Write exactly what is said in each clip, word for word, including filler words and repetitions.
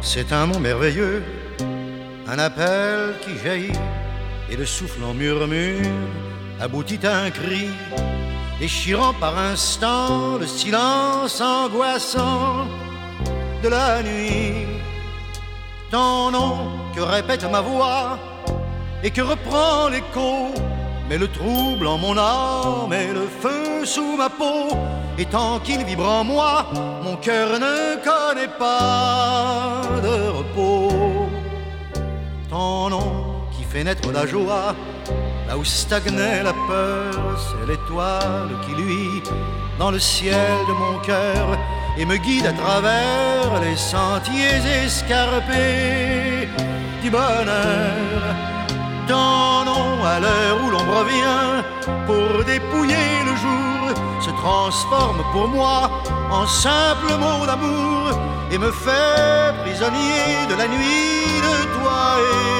C'est un mot merveilleux, un appel qui jaillit, et le souffle en murmure aboutit à un cri, déchirant par instants le silence angoissant de la nuit. Ton nom que répète ma voix et que reprend l'écho, mais le trouble en mon âme et le feu sous ma peau. Et tant qu'il vibre en moi, mon cœur ne connaît pas de repos. Ton nom qui fait naître la joie, là où stagnait la peur, c'est l'étoile qui luit dans le ciel de mon cœur et me guide à travers les sentiers escarpés du bonheur. Ton nom, à l'heure où l'ombre vient pour dépouiller le jour, se transforme pour moi en simple mot d'amour et me fait prisonnier de la nuit, de toi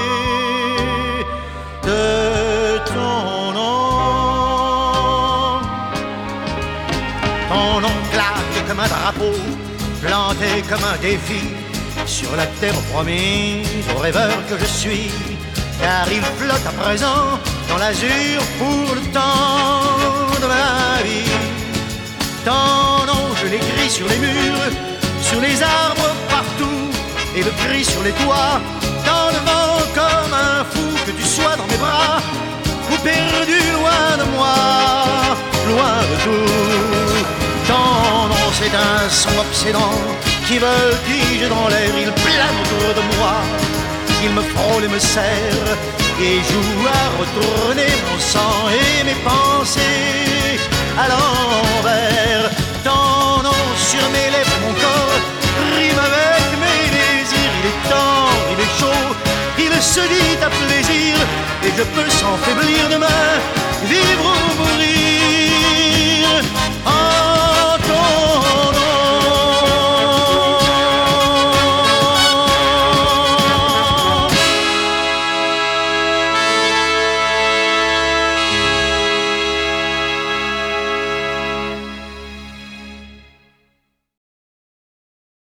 et de ton nom. Ton nom claque comme un drapeau, planté comme un défi sur la terre promise au rêveur que je suis. Car il flotte à présent dans l'azur pour le temps de ma vie. Ton nom, je l'écris sur les murs, sur les arbres partout, et le cri sur les toits, dans le vent comme un fou, que tu sois dans mes bras ou perdu loin de moi, loin de tout. Ton nom, c'est un son obsédant qui voltige dans l'air, il plane autour de moi. Il me frôle et me serre et joue à retourner mon sang et mes pensées à l'envers. Ton nom sur mes lèvres, mon corps rime avec mes désirs. Il est tendre, il est chaud, il se dit à plaisir, et je peux sans faiblir demain vivre ou mourir.